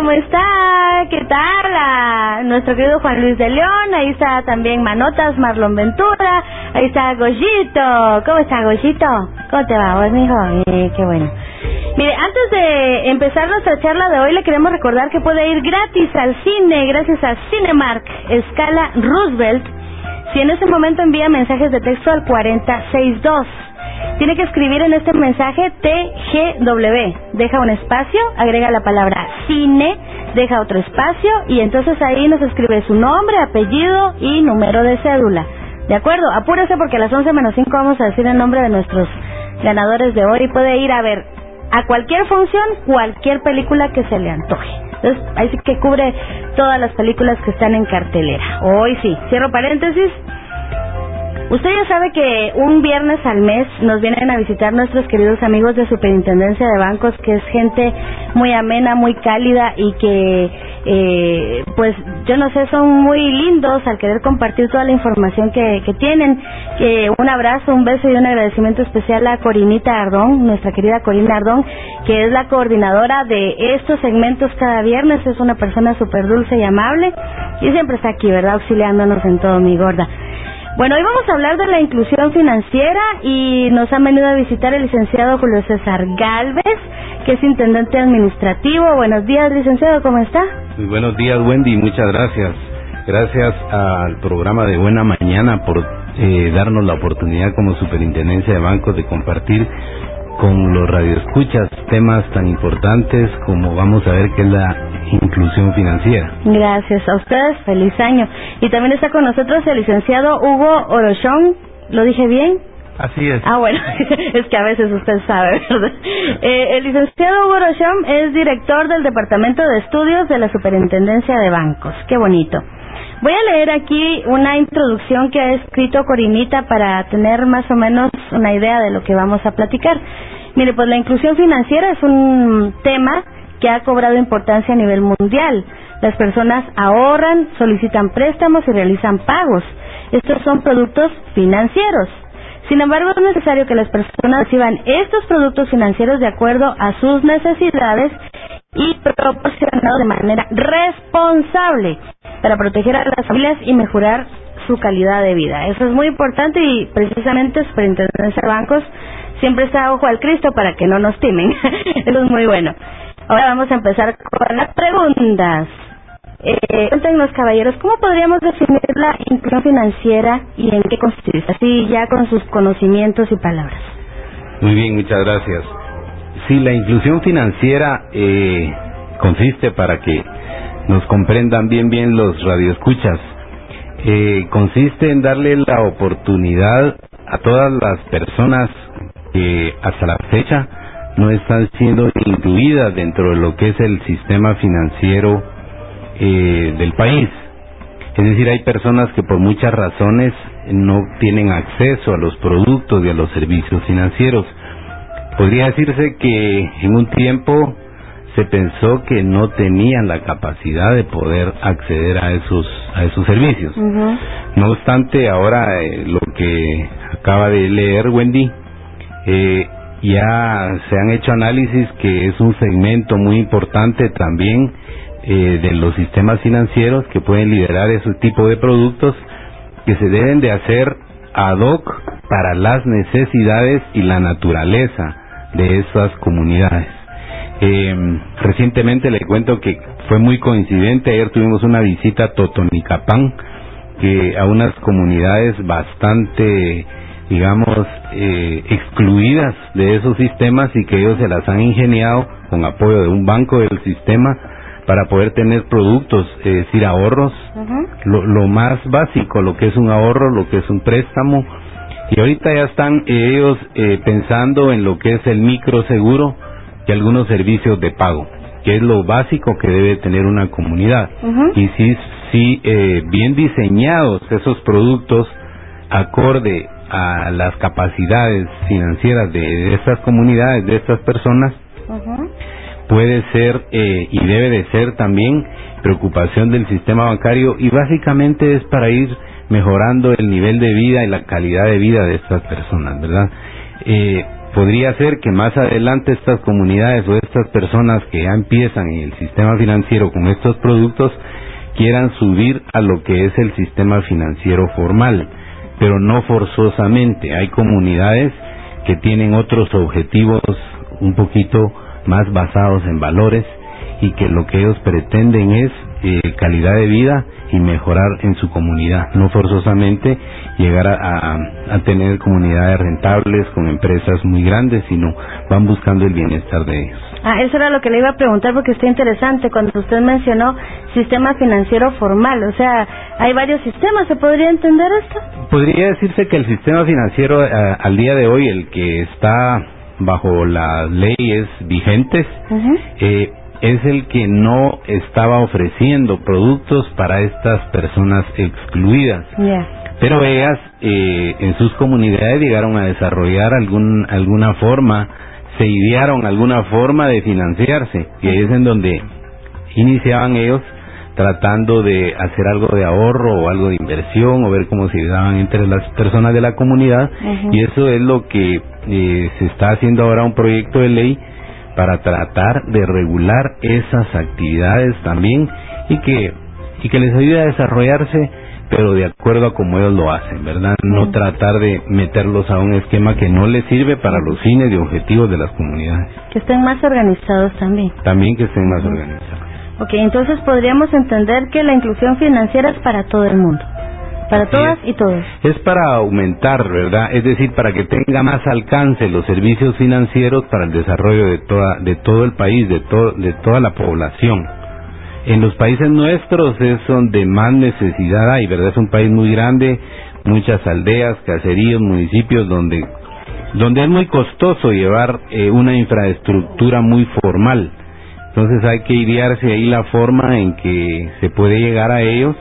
¿cómo está? ¿Qué tal? Nuestro querido Juan Luis de León, ahí está también Manotas, Marlon Ventura, ahí está Goyito. ¿Cómo está, Goyito? ¿Cómo te va, vos, mijo? Qué bueno. Mire, antes de empezar nuestra charla de hoy, le queremos recordar que puede ir gratis al cine, gracias a Cinemark, escala Roosevelt, si en ese momento envía mensajes de texto al 4062. Tiene que escribir en este mensaje TGW, deja un espacio, agrega la palabra cine, deja otro espacio y entonces ahí nos escribe su nombre, apellido y número de cédula. ¿De acuerdo? Apúrese porque a las 11:05 vamos a decir el nombre de nuestros ganadores de hoy y puede ir a ver a cualquier función, cualquier película que se le antoje. Entonces, ahí sí que cubre todas las películas que están en cartelera. Hoy sí, cierro paréntesis. Usted ya sabe que un viernes al mes nos vienen a visitar nuestros queridos amigos de Superintendencia de Bancos, que es gente muy amena, muy cálida y que, pues, yo no sé, son muy lindos al querer compartir toda la información que tienen. Un abrazo, un beso y un agradecimiento especial a Corinita Ardón, nuestra querida Corina Ardón, que es la coordinadora de estos segmentos cada viernes. Es una persona súper dulce y amable y siempre está aquí, ¿verdad?, auxiliándonos en todo, mi gorda. Bueno, hoy vamos a hablar de la inclusión financiera y nos han venido a visitar el licenciado Julio César Galvez, que es intendente administrativo. Buenos días, licenciado, ¿cómo está? Muy buenos días, Wendy, muchas gracias. Gracias al programa de Buena Mañana por darnos la oportunidad como Superintendencia de Bancos de compartir con los radioescuchas temas tan importantes como vamos a ver que es la inclusión financiera. Gracias a ustedes, feliz año. Y también está con nosotros el licenciado Hugo Orochón, ¿lo dije bien? Así es. Ah, bueno, es que a veces usted sabe, ¿verdad? El licenciado Hugo Orochón es director del Departamento de Estudios de la Superintendencia de Bancos. Qué bonito. Voy a leer aquí una introducción que ha escrito Corinita para tener más o menos una idea de lo que vamos a platicar. Mire, pues la inclusión financiera es un tema que ha cobrado importancia a nivel mundial. Las personas ahorran, solicitan préstamos y realizan pagos. Estos son productos financieros. Sin embargo, es necesario que las personas reciban estos productos financieros de acuerdo a sus necesidades y proporcionados de manera responsable para proteger a las familias y mejorar su calidad de vida. Eso es muy importante y precisamente Superintendencia de Bancos siempre está ojo al Cristo para que no nos timen. Eso es muy bueno. Ahora vamos a empezar con las preguntas. Cuéntenos, caballeros, ¿cómo podríamos definir la inclusión financiera y en qué consiste? Así ya con sus conocimientos y palabras. Muy bien, muchas gracias. Sí, la inclusión financiera consiste, para que nos comprendan bien los radioescuchas, consiste en darle la oportunidad a todas las personas que hasta la fecha no están siendo incluidas dentro de lo que es el sistema financiero del país. Es decir, hay personas que por muchas razones no tienen acceso a los productos y a los servicios financieros. Podría decirse que en un tiempo se pensó que no tenían la capacidad de poder acceder a esos servicios. Uh-huh. No obstante, ahora lo que acaba de leer Wendy, ya se han hecho análisis que es un segmento muy importante también de los sistemas financieros que pueden liderar ese tipo de productos que se deben de hacer ad hoc para las necesidades y la naturaleza de esas comunidades. Recientemente le cuento que fue muy coincidente, ayer tuvimos una visita a Totonicapán, que a unas comunidades bastante, digamos, excluidas de esos sistemas y que ellos se las han ingeniado con apoyo de un banco del sistema para poder tener productos, es decir, ahorros, uh-huh, lo más básico, lo que es un ahorro, lo que es un préstamo, y ahorita ya están ellos pensando en lo que es el microseguro y algunos servicios de pago, que es lo básico que debe tener una comunidad. Uh-huh. Y si bien diseñados esos productos acorde a las capacidades financieras de estas comunidades, de estas personas, uh-huh, puede ser y debe de ser también preocupación del sistema bancario, y básicamente es para ir mejorando el nivel de vida y la calidad de vida de estas personas, ¿verdad? podría ser que más adelante estas comunidades o estas personas que ya empiezan en el sistema financiero con estos productos quieran subir a lo que es el sistema financiero formal, pero no forzosamente. Hay comunidades que tienen otros objetivos un poquito más basados en valores y que lo que ellos pretenden es calidad de vida y mejorar en su comunidad, no forzosamente llegar a tener comunidades rentables con empresas muy grandes, sino van buscando el bienestar de ellos. Eso era lo que le iba a preguntar, porque está interesante cuando usted mencionó sistema financiero formal. O sea, hay varios sistemas. ¿Se podría entender esto? Podría decirse que el sistema financiero al día de hoy, el que está bajo las leyes vigentes, es el que no estaba ofreciendo productos para estas personas excluidas. Pero ellas en sus comunidades llegaron a desarrollar alguna forma, se idearon alguna forma de financiarse, y ahí es en donde iniciaban ellos tratando de hacer algo de ahorro o algo de inversión o ver cómo se daban entre las personas de la comunidad. Y eso es lo que se está haciendo ahora, un proyecto de ley para tratar de regular esas actividades también y que les ayude a desarrollarse, pero de acuerdo a como ellos lo hacen, ¿verdad? No tratar de meterlos a un esquema que no les sirve para los fines y objetivos de las comunidades. Que estén más organizados también. También que estén más organizados. Ok, entonces podríamos entender que la inclusión financiera es para todo el mundo. Para todas y todos. Es para aumentar, ¿verdad? Es decir, para que tenga más alcance los servicios financieros para el desarrollo de todo el país, de toda la población. En los países nuestros es donde más necesidad hay, ¿verdad? Es un país muy grande, muchas aldeas, caseríos, municipios donde es muy costoso llevar una infraestructura muy formal. Entonces hay que idearse ahí la forma en que se puede llegar a ellos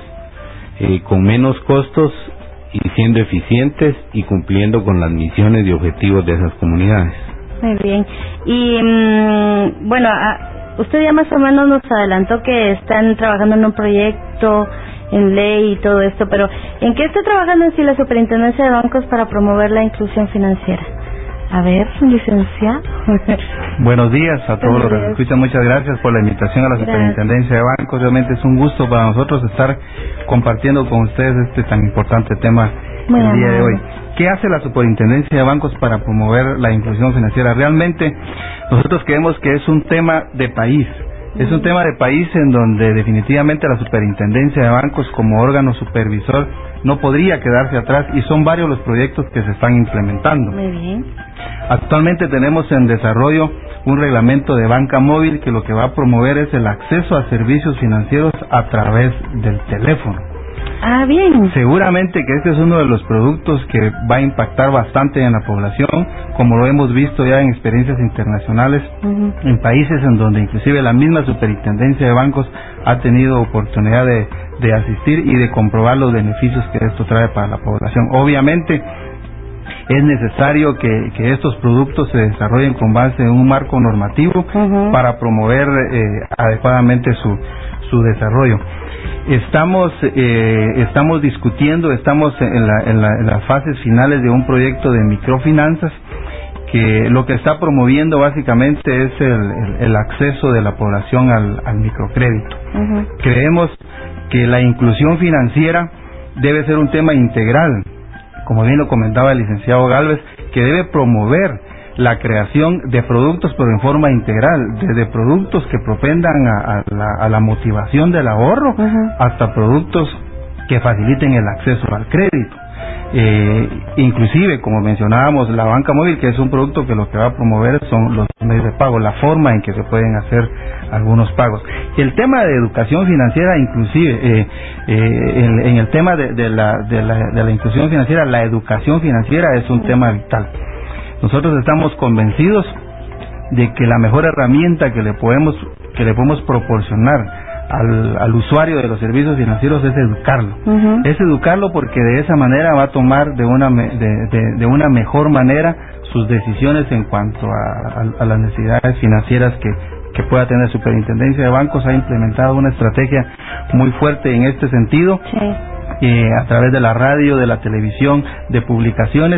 con menos costos y siendo eficientes y cumpliendo con las misiones y objetivos de esas comunidades. Muy bien. Y bueno, usted ya más o menos nos adelantó que están trabajando en un proyecto en ley y todo esto, pero ¿en qué está trabajando en sí la Superintendencia de Bancos para promover la inclusión financiera? A ver, licenciado. Buenos días a todos los que escuchan. Muchas gracias por la invitación a la Superintendencia de Bancos. Realmente es un gusto para nosotros estar compartiendo con ustedes este tan importante tema el día de hoy. ¿Qué hace la Superintendencia de Bancos para promover la inclusión financiera? Realmente nosotros creemos que es un tema de país. Es un tema de país en donde definitivamente la Superintendencia de Bancos como órgano supervisor no podría quedarse atrás, y son varios los proyectos que se están implementando. Muy bien. Actualmente tenemos en desarrollo un reglamento de banca móvil que lo que va a promover es el acceso a servicios financieros a través del teléfono. Bien. Seguramente que este es uno de los productos que va a impactar bastante en la población, como lo hemos visto ya en experiencias internacionales, en países en donde inclusive la misma Superintendencia de Bancos ha tenido oportunidad de asistir y de comprobar los beneficios que esto trae para la población. Obviamente es necesario que estos productos se desarrollen con base en un marco normativo para promover adecuadamente su desarrollo. Estamos discutiendo, estamos en las fases finales de un proyecto de microfinanzas que lo que está promoviendo básicamente es el acceso de la población al microcrédito. Creemos que la inclusión financiera debe ser un tema integral, como bien lo comentaba el licenciado Galvez, que debe promover la creación de productos pero en forma integral, desde productos que propendan a la motivación del ahorro hasta productos que faciliten el acceso al crédito. Inclusive, como mencionábamos, la banca móvil, que es un producto que lo que va a promover son los medios de pago, la forma en que se pueden hacer algunos pagos. Y el tema de educación financiera, inclusive en el tema de la inclusión financiera, la educación financiera es un tema vital. Nosotros estamos convencidos de que la mejor herramienta que le podemos proporcionar al usuario de los servicios financieros es educarlo. Es educarlo porque de esa manera va a tomar de una mejor manera sus decisiones en cuanto a las necesidades financieras que pueda tener. Superintendencia de Bancos ha implementado una estrategia muy fuerte en este sentido, a través de la radio, de la televisión, de publicaciones,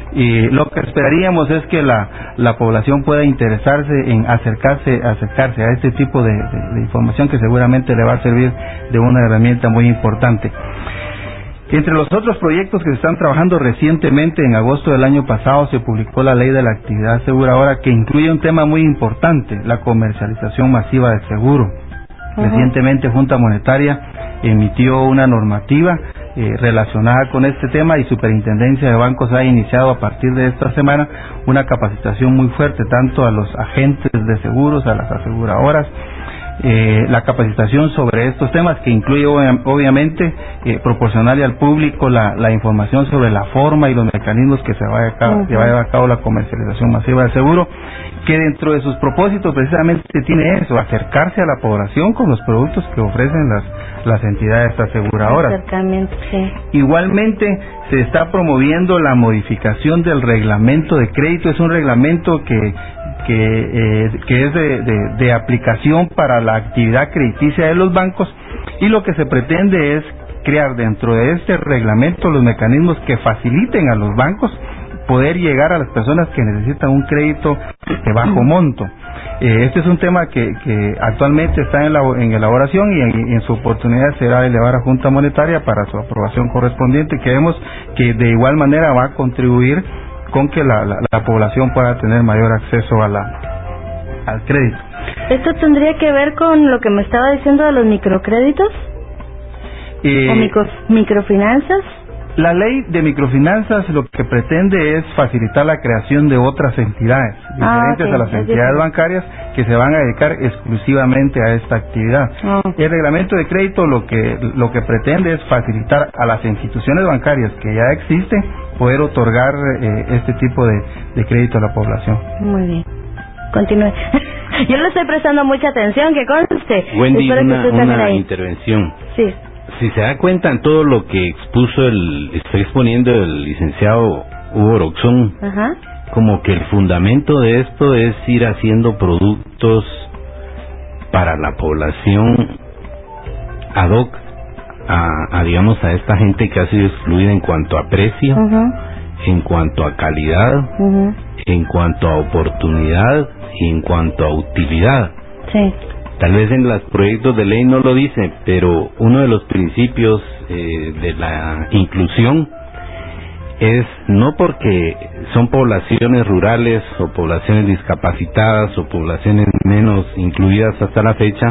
Y lo que esperaríamos es que la población pueda interesarse en acercarse a este tipo de información, que seguramente le va a servir de una herramienta muy importante. Entre los otros proyectos que se están trabajando recientemente, en agosto del año pasado se publicó la Ley de la Actividad Aseguradora, que incluye un tema muy importante: la comercialización masiva del seguro. Recientemente Junta Monetaria emitió una normativa relacionada con este tema, y Superintendencia de Bancos ha iniciado a partir de esta semana una capacitación muy fuerte tanto a los agentes de seguros, a las aseguradoras. La capacitación sobre estos temas, que incluye obviamente proporcionarle al público la información sobre la forma y los mecanismos que se vaya a cabo la comercialización masiva del seguro, que dentro de sus propósitos precisamente tiene eso: acercarse a la población con los productos que ofrecen las entidades aseguradoras. Sí. Igualmente se está promoviendo la modificación del reglamento de crédito. Es un reglamento que es de aplicación para la actividad crediticia de los bancos, y lo que se pretende es crear dentro de este reglamento los mecanismos que faciliten a los bancos poder llegar a las personas que necesitan un crédito de bajo monto. Este es un tema que actualmente está en elaboración, y en su oportunidad será elevar a Junta Monetaria para su aprobación correspondiente. Creemos que de igual manera va a contribuir con que la población pueda tener mayor acceso al crédito. ¿Esto tendría que ver con lo que me estaba diciendo de los microcréditos? ¿O microfinanzas? La ley de microfinanzas lo que pretende es facilitar la creación de otras entidades diferentes a las entidades bancarias, que se van a dedicar exclusivamente a esta actividad. El reglamento de crédito lo que pretende es facilitar a las instituciones bancarias que ya existen poder otorgar este tipo de crédito a la población. Muy bien. Continúe. Yo le estoy prestando mucha atención, que conste. Wendy, una intervención. Sí. Si se da cuenta en todo lo que está exponiendo el licenciado Hugo Oroxón, como que el fundamento de esto es ir haciendo productos para la población ad hoc digamos, a esta gente que ha sido excluida en cuanto a precio, en cuanto a calidad, en cuanto a oportunidad y en cuanto a utilidad. Sí. Tal vez en los proyectos de ley no lo dice, pero uno de los principios de la inclusión es no porque son poblaciones rurales o poblaciones discapacitadas o poblaciones menos incluidas hasta la fecha,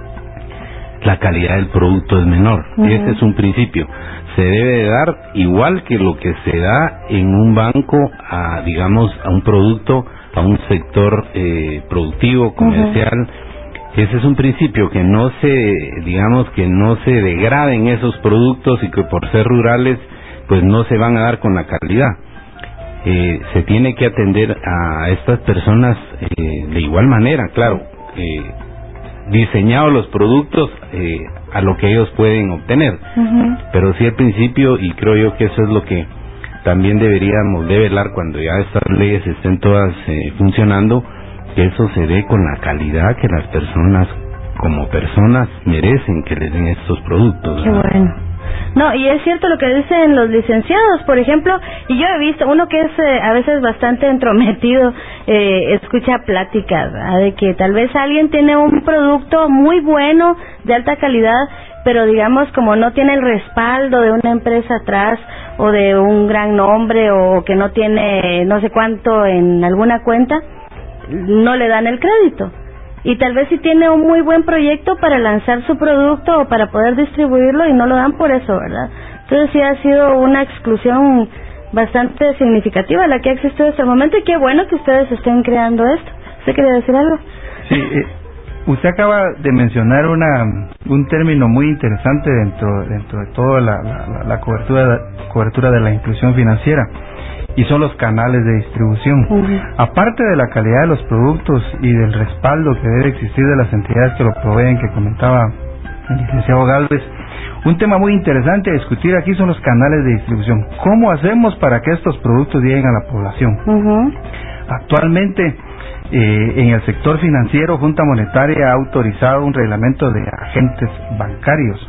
la calidad del producto es menor. Ese es un principio. Se debe de dar igual que lo que se da en un banco digamos, a un producto, a un sector productivo, comercial. Ese es un principio, que no se degraden esos productos, y que por ser rurales pues no se van a dar con la calidad. Se tiene que atender a estas personas de igual manera, claro, diseñados los productos a lo que ellos pueden obtener, pero sí el principio, y creo yo que eso es lo que también deberíamos de velar cuando ya estas leyes estén todas funcionando, que eso se dé con la calidad que las personas como personas merecen que les den estos productos. Qué bueno. No, y es cierto lo que dicen los licenciados, por ejemplo, y yo he visto uno que es a veces bastante entrometido, escucha pláticas, ¿verdad?, de que tal vez alguien tiene un producto muy bueno, de alta calidad, pero digamos, como no tiene el respaldo de una empresa atrás, o de un gran nombre, o que no tiene no sé cuánto en alguna cuenta, no le dan el crédito. Y tal vez sí tiene un muy buen proyecto para lanzar su producto o para poder distribuirlo, y no lo dan por eso, ¿verdad? Entonces sí ha sido una exclusión bastante significativa la que ha existido hasta el momento, y qué bueno que ustedes estén creando esto. ¿Usted quería decir algo? Sí, usted acaba de mencionar un término muy interesante dentro de toda la cobertura de la inclusión financiera, y son los canales de distribución. Aparte de la calidad de los productos y del respaldo que debe existir de las entidades que lo proveen, que comentaba el licenciado Galvez, un tema muy interesante a discutir aquí son los canales de distribución. ¿Cómo hacemos para que estos productos lleguen a la población? Actualmente, en el sector financiero, Junta Monetaria ha autorizado un reglamento de agentes bancarios.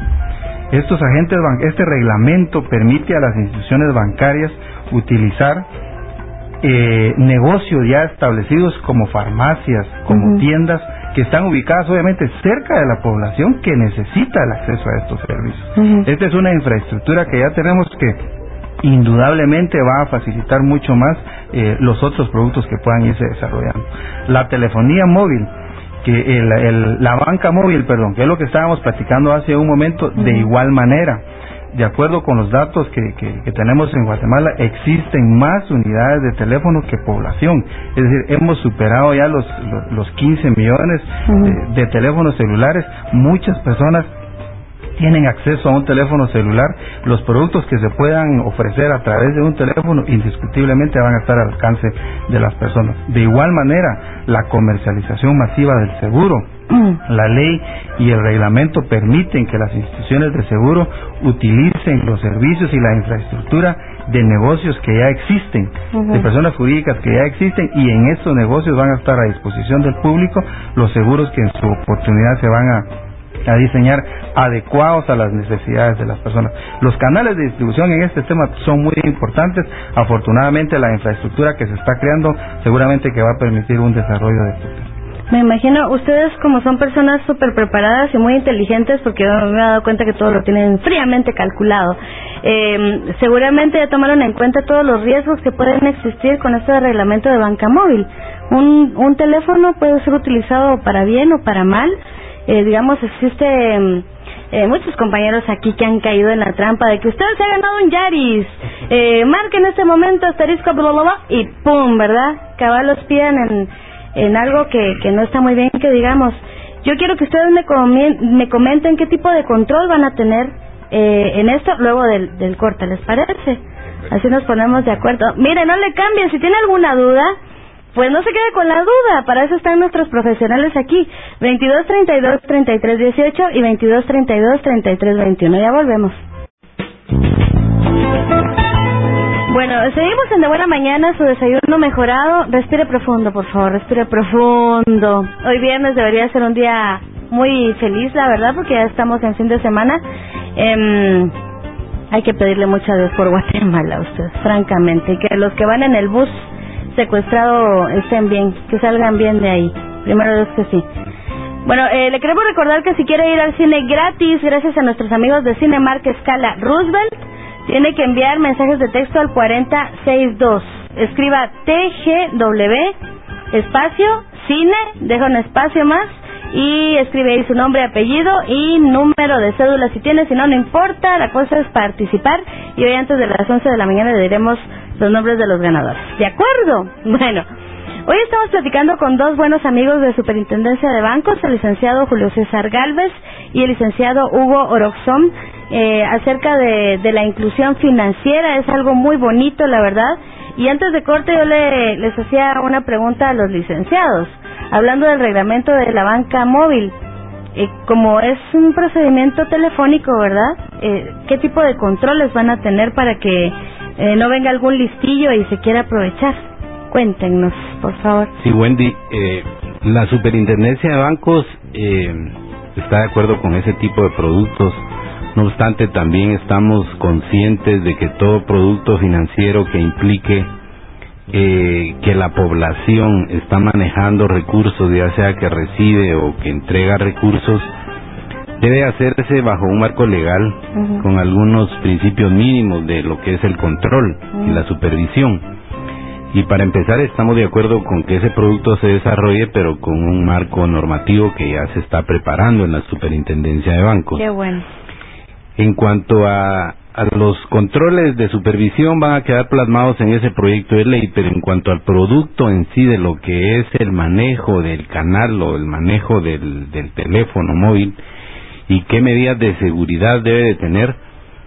Este reglamento permite a las instituciones bancarias utilizar negocios ya establecidos como farmacias, como tiendas que están ubicadas obviamente cerca de la población que necesita el acceso a estos servicios. Esta es una infraestructura que ya tenemos que indudablemente va a facilitar mucho más los otros productos que puedan irse desarrollando. La telefonía móvil, que la banca móvil, perdón, que es lo que estábamos platicando hace un momento, de igual manera. De acuerdo con los datos que tenemos en Guatemala, existen más unidades de teléfono que población. Es decir, hemos superado ya los 15 millones de teléfonos celulares. Muchas personas tienen acceso a un teléfono celular. Los productos que se puedan ofrecer a través de un teléfono indiscutiblemente van a estar al alcance de las personas. De igual manera, la comercialización masiva del seguro. La ley y el reglamento permiten que las instituciones de seguro utilicen los servicios y la infraestructura de negocios que ya existen, de personas jurídicas que ya existen, y en estos negocios van a estar a disposición del público los seguros que en su oportunidad se van a diseñar adecuados a las necesidades de las personas. Los canales de distribución en este tema son muy importantes. Afortunadamente la infraestructura que se está creando seguramente que va a permitir un desarrollo de este tema. Me imagino, ustedes como son personas súper preparadas y muy inteligentes, porque yo me he dado cuenta que todo lo tienen fríamente calculado, seguramente ya tomaron en cuenta todos los riesgos que pueden existir con este reglamento de banca móvil. Un teléfono puede ser utilizado para bien o para mal. Digamos, existe muchos compañeros aquí que han caído en la trampa de que usted se ha ganado un Yaris, marque en este momento asterisco bla bla bla y pum, ¿verdad? Cabal los piden en algo que no está muy bien, que digamos. Yo quiero que ustedes me comenten qué tipo de control van a tener en esto luego del corte, ¿les parece? Así nos ponemos de acuerdo. Mire, no le cambien, si tiene alguna duda, pues no se quede con la duda, para eso están nuestros profesionales aquí. 2232-3318 y 2232-3321. Ya volvemos. Bueno, seguimos en De Buena Mañana, su desayuno mejorado. Respire profundo, por favor, respire profundo. Hoy viernes debería ser un día muy feliz, la verdad, porque ya estamos en fin de semana. Hay que pedirle mucho a Dios por Guatemala, ustedes, francamente, y que los que van en el bus secuestrado estén bien, que salgan bien de ahí. Primero Dios que sí. Bueno, le queremos recordar que si quiere ir al cine gratis, gracias a nuestros amigos de Cinemark Escala Roosevelt, tiene que enviar mensajes de texto al 4062. Escriba TGW, espacio, cine, deja un espacio más, y escribe ahí su nombre, apellido y número de cédula si tiene, si no, no importa, la cosa es participar, y hoy antes de las 11 de la mañana le diremos los nombres de los ganadores. ¿De acuerdo? Bueno, hoy estamos platicando con dos buenos amigos de Superintendencia de Bancos, el licenciado Julio César Gálvez y el licenciado Hugo Oroxón, acerca de la inclusión financiera. Es algo muy bonito, la verdad. Y antes de corte yo les hacía una pregunta a los licenciados, hablando del reglamento de la banca móvil. Como es un procedimiento telefónico, ¿verdad? ¿Qué tipo de controles van a tener para que no venga algún listillo y se quiera aprovechar? Cuéntenos, por favor. Sí, Wendy, la Superintendencia de Bancos está de acuerdo con ese tipo de productos. No obstante, también estamos conscientes de que todo producto financiero que implique que la población está manejando recursos, ya sea que recibe o que entrega recursos, debe hacerse bajo un marco legal con algunos principios mínimos de lo que es el control y la supervisión. Y para empezar, estamos de acuerdo con que ese producto se desarrolle, pero con un marco normativo que ya se está preparando en la Superintendencia de Bancos. Qué bueno. En cuanto a los controles de supervisión, van a quedar plasmados en ese proyecto de ley, pero en cuanto al producto en sí, de lo que es el manejo del canal o el manejo del teléfono móvil y qué medidas de seguridad debe de tener,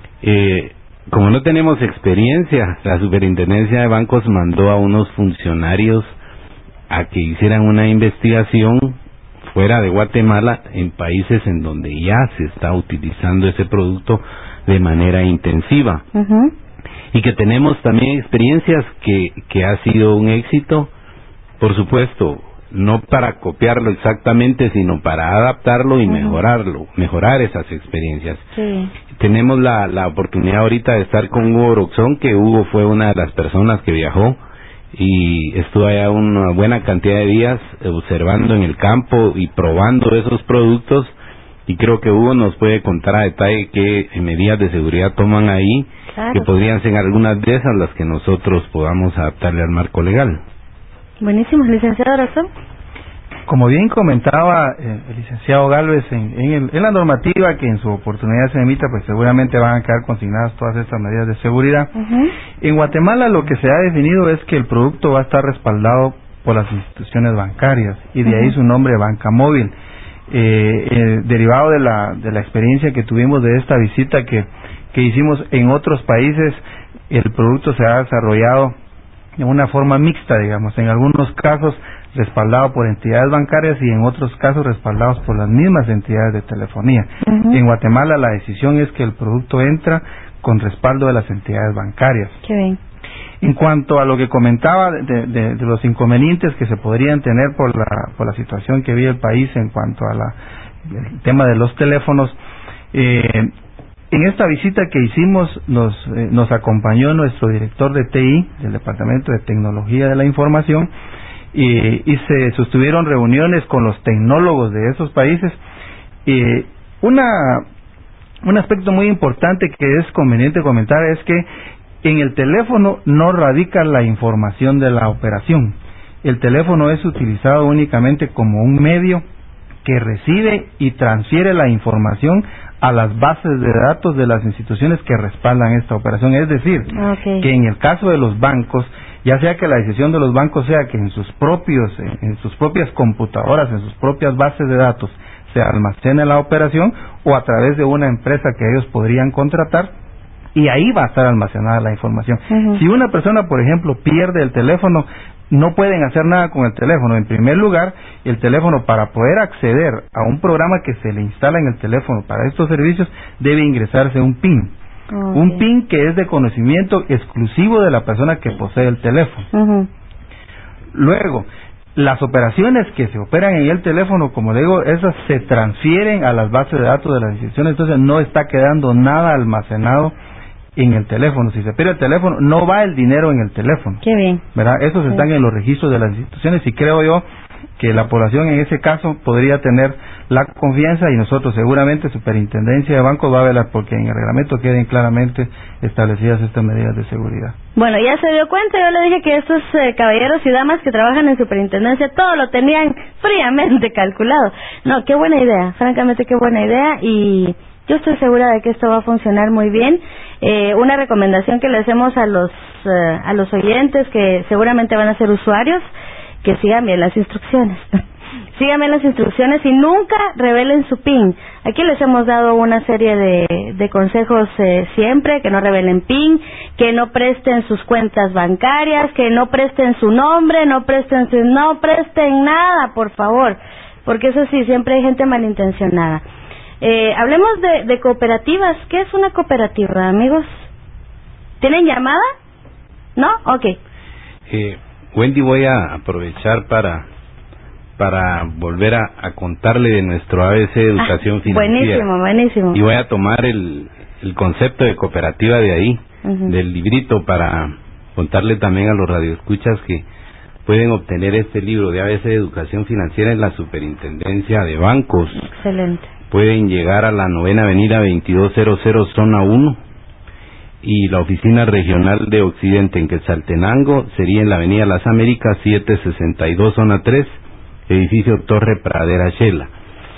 como no tenemos experiencia, la Superintendencia de Bancos mandó a unos funcionarios a que hicieran una investigación fuera de Guatemala, en países en donde ya se está utilizando ese producto de manera intensiva, y que tenemos también experiencias que ha sido un éxito, por supuesto, no para copiarlo exactamente, sino para adaptarlo y mejorar esas experiencias. Sí. Tenemos la oportunidad ahorita de estar con Hugo Oroxón, que Hugo fue una de las personas que viajó y estuve allá una buena cantidad de días observando en el campo y probando esos productos, y creo que Hugo nos puede contar a detalle qué medidas de seguridad toman ahí, claro, que podrían ser algunas de esas las que nosotros podamos adaptarle al marco legal. Buenísimo, licenciado Razón. Como bien comentaba el licenciado Gálvez, en la normativa que en su oportunidad se emita, pues seguramente van a quedar consignadas todas estas medidas de seguridad. En Guatemala lo que se ha definido es que el producto va a estar respaldado por las instituciones bancarias, y de ahí su nombre, Banca Móvil. Derivado de la experiencia que tuvimos de esta visita que hicimos en otros países, el producto se ha desarrollado de una forma mixta, digamos, en algunos casos respaldado por entidades bancarias y en otros casos respaldados por las mismas entidades de telefonía. En Guatemala la decisión es que el producto entra con respaldo de las entidades bancarias. Qué bien. En cuanto a lo que comentaba de los inconvenientes que se podrían tener por la situación que vive el país en cuanto a el tema de los teléfonos, en esta visita que hicimos nos acompañó nuestro director de TI del Departamento de Tecnología de la Información, y se sostuvieron reuniones con los tecnólogos de esos países. Un aspecto muy importante que es conveniente comentar es que en el teléfono no radica la información de la operación. El teléfono es utilizado únicamente como un medio que recibe y transfiere la información a las bases de datos de las instituciones que respaldan esta operación. Es decir, que en el caso de los bancos, ya sea que la decisión de los bancos sea que en sus propias computadoras, en sus propias bases de datos se almacene la operación, o a través de una empresa que ellos podrían contratar, y ahí va a estar almacenada la información. Si una persona, por ejemplo, pierde el teléfono, no pueden hacer nada con el teléfono. En primer lugar, el teléfono, para poder acceder a un programa que se le instala en el teléfono para estos servicios, debe ingresarse un PIN. Un PIN que es de conocimiento exclusivo de la persona que posee el teléfono. Luego, las operaciones que se operan en el teléfono, como le digo, esas se transfieren a las bases de datos de las instituciones, entonces no está quedando nada almacenado en el teléfono. Si se pierde el teléfono, no va el dinero en el teléfono. Qué bien. ¿Verdad? Esos están en los registros de las instituciones, y creo yo que la población en ese caso podría tener la confianza, y nosotros seguramente Superintendencia de Bancos va a velar porque en el reglamento queden claramente establecidas estas medidas de seguridad. Bueno, ya se dio cuenta, yo le dije que estos caballeros y damas que trabajan en Superintendencia todo lo tenían fríamente calculado. No, qué buena idea, francamente qué buena idea, y yo estoy segura de que esto va a funcionar muy bien. Una recomendación que le hacemos a los oyentes que seguramente van a ser usuarios, que sigan bien las instrucciones. Sigan bien las instrucciones y nunca revelen su PIN. Aquí les hemos dado una serie de consejos siempre: que no revelen PIN, que no presten sus cuentas bancarias, que no presten su nombre, no presten nada, por favor, porque eso sí, siempre hay gente malintencionada. Hablemos de cooperativas. ¿Qué es una cooperativa, amigos? ¿Tienen llamada? ¿No? Ok. Wendy, voy a aprovechar para volver a contarle de nuestro ABC de Educación Financiera. Buenísimo. Y voy a tomar el concepto de cooperativa de ahí, del librito, para contarle también a los radioescuchas que pueden obtener este libro de ABC de Educación Financiera en la Superintendencia de Bancos. Excelente. Pueden llegar a la 9ª Avenida 2200, Zona 1, y la oficina regional de Occidente en Quetzaltenango sería en la Avenida Las Américas 762, Zona 3, edificio Torre Pradera Shela.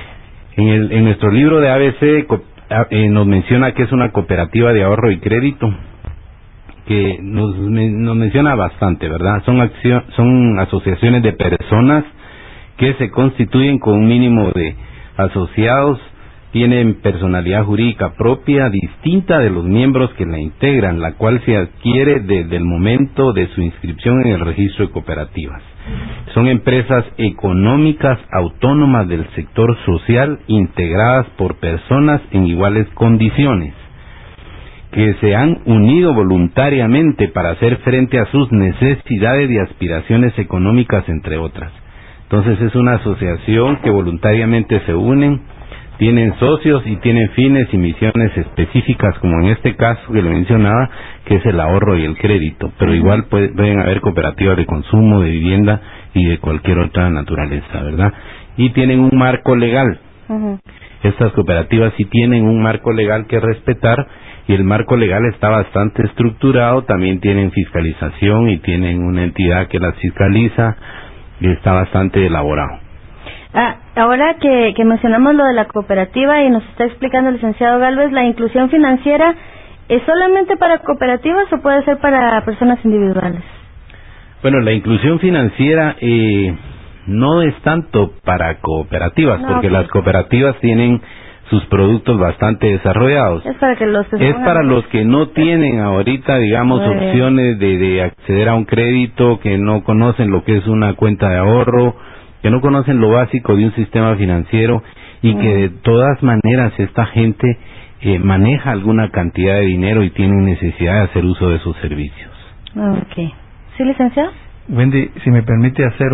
En nuestro libro de ABC nos menciona que es una cooperativa de ahorro y crédito, que nos menciona bastante, ¿verdad? Son asociaciones de personas que se constituyen con un mínimo de asociados, tienen personalidad jurídica propia distinta de los miembros que la integran, la cual se adquiere desde el momento de su inscripción en el registro de cooperativas. Son empresas económicas autónomas del sector social, integradas por personas en iguales condiciones, que se han unido voluntariamente para hacer frente a sus necesidades y aspiraciones económicas, entre otras. Entonces es una asociación que voluntariamente se unen, tienen socios y tienen fines y misiones específicas, como en este caso que le mencionaba, que es el ahorro y el crédito, pero igual pueden haber cooperativas de consumo, de vivienda y de cualquier otra naturaleza, ¿verdad? Y tienen un marco legal. Estas cooperativas sí tienen un marco legal que respetar, y el marco legal está bastante estructurado. También tienen fiscalización y tienen una entidad que las fiscaliza, y está bastante elaborado. Ahora que mencionamos lo de la cooperativa y nos está explicando el licenciado Gálvez, ¿la inclusión financiera es solamente para cooperativas o puede ser para personas individuales? Bueno, la inclusión financiera no es tanto para cooperativas, porque las cooperativas tienen sus productos bastante desarrollados. Es para que los que no tienen ahorita, digamos, opciones de acceder a un crédito, que no conocen lo que es una cuenta de ahorro, que no conocen lo básico de un sistema financiero, y que de todas maneras esta gente maneja alguna cantidad de dinero y tiene necesidad de hacer uso de sus servicios. Okay. ¿Sí, licenciado? Wendy, si me permite hacer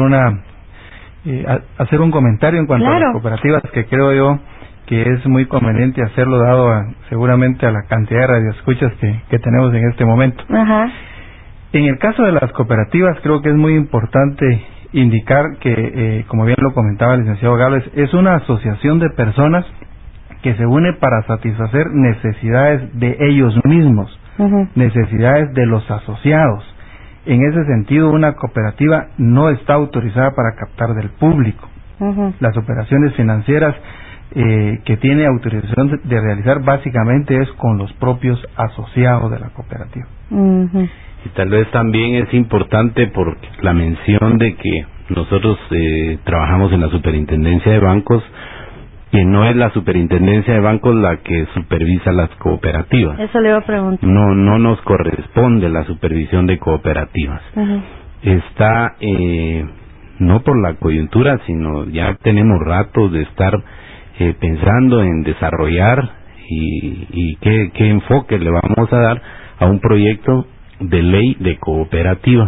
un comentario en cuanto a las cooperativas, que creo yo que es muy conveniente hacerlo, dado seguramente a la cantidad de radioescuchas que tenemos en este momento. En el caso de las cooperativas, creo que es muy importante indicar que, como bien lo comentaba el licenciado Gálvez, es una asociación de personas que se une para satisfacer necesidades de ellos mismos, necesidades de los asociados. En ese sentido, una cooperativa no está autorizada para captar del público. Las operaciones financieras que tiene autorización de realizar básicamente es con los propios asociados de la cooperativa. Y tal vez también es importante por la mención de que nosotros trabajamos en la Superintendencia de Bancos, que no es la Superintendencia de Bancos la que supervisa las cooperativas. Eso le iba a preguntar. No nos corresponde la supervisión de cooperativas. Está, no por la coyuntura, sino ya tenemos rato de estar pensando en desarrollar y qué enfoque le vamos a dar a un proyecto de ley de cooperativas.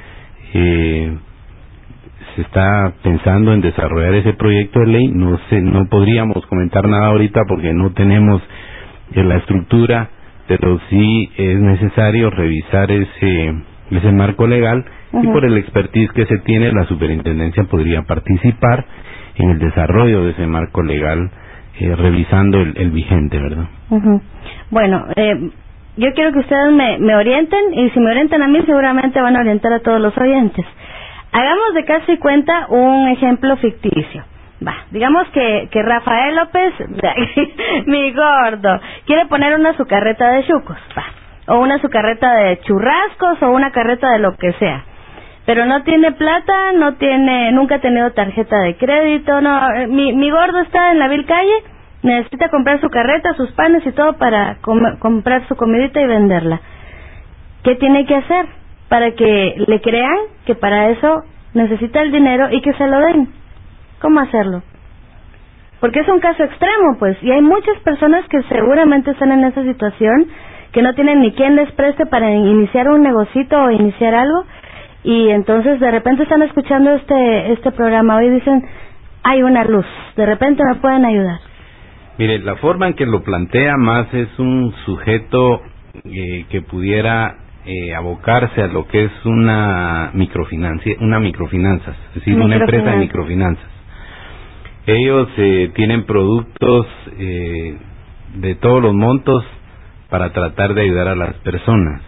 Se está pensando en desarrollar ese proyecto de ley. No podríamos comentar nada ahorita porque no tenemos la estructura, pero sí es necesario revisar ese marco legal, y por el expertise que se tiene, la superintendencia podría participar en el desarrollo de ese marco legal, revisando el vigente, ¿verdad? Bueno, yo quiero que ustedes me orienten, y si me orientan a mí, seguramente van a orientar a todos los oyentes. Hagamos de caso y cuenta un ejemplo ficticio. Digamos que Rafael López, mi gordo, quiere poner su carreta de chucos, o una su carreta de churrascos, o una carreta de lo que sea. Pero no tiene plata, nunca ha tenido tarjeta de crédito, mi gordo está en la vil calle, necesita comprar su carreta, sus panes y todo para comprar su comidita y venderla. ¿Qué tiene que hacer para que le crean que para eso necesita el dinero y que se lo den? ¿Cómo hacerlo? Porque es un caso extremo, pues, y hay muchas personas que seguramente están en esa situación, que no tienen ni quien les preste para iniciar un negocito o iniciar algo, y entonces de repente están escuchando este programa hoy y dicen, hay una luz, de repente me pueden ayudar. Mire, la forma en que lo plantea más es un sujeto que pudiera abocarse a lo que es una microfinanzas, es decir, una empresa de microfinanzas. Ellos tienen productos de todos los montos para tratar de ayudar a las personas.